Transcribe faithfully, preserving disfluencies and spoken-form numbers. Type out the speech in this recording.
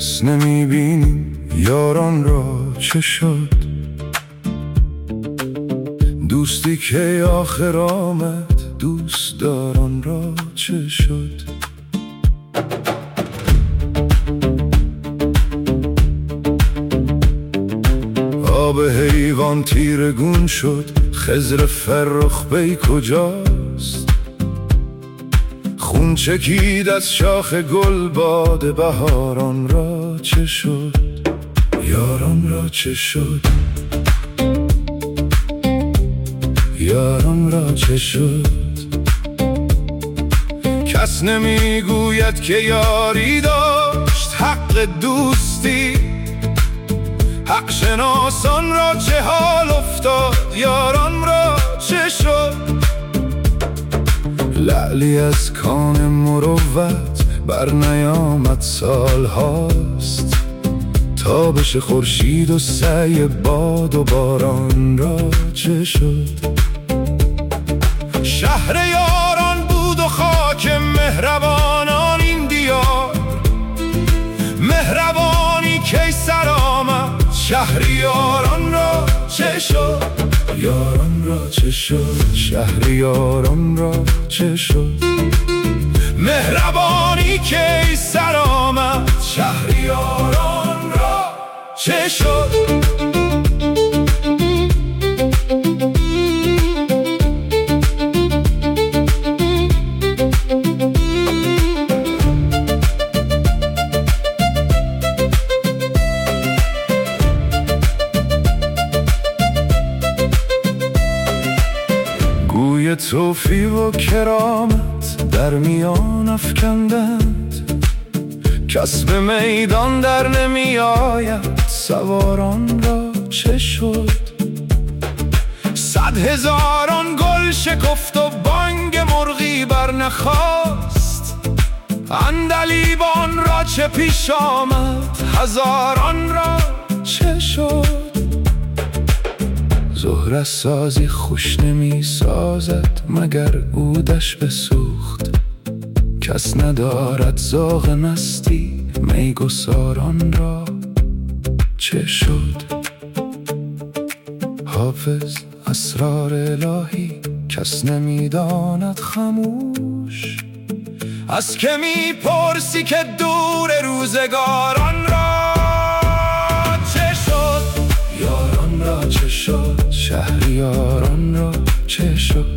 کس نمیبینیم یاران را چه شد؟ دوستی که آخر آمد دوست داران را چه شد؟ آب حیوان تیرگون شد، خضر فرخ بی کجاست؟ خون چکید از شاخ گل باد بهاران را چه شد؟ یاران را چه شد؟ یاران را چه شد؟ کس نمیگوید که یاری داشت حق دوستی، حق شناسان را چه حال افتاد، یاران را چه شد؟ لعلی از کان مروت بر نیامد سال هاست، تابش خورشید و سعی باد و باران را چه شد؟ شهر یاران بود و خاک مهربانان این دیار، مهربانی کی سر آمد، شهر یاران را چه شد؟ یاران را چه شد؟ شهر یاران را چه شد؟ مهربانی کی سر آمد، شهر یاران را چه شد؟ گوی توفیق و کرامت در میان افکندند، کس به میدان در نمی آید، سواران را چه شد؟ صد هزاران گل شکفت و بانگ مرغی بر نخاست، عندلیبان را چه پیش آمد، هزاران را چه شد؟ زهره سازی خوش نمی سازد مگر عودش بسوخت، کس ندارد زاغ مستی، میگساران را چه شد؟ حافظ اسرار الهی کس نمیداند خموش، از که می پرسی که دور روزگاران را چه شد؟ یاران را چه شد؟ شهریاران را چه شد؟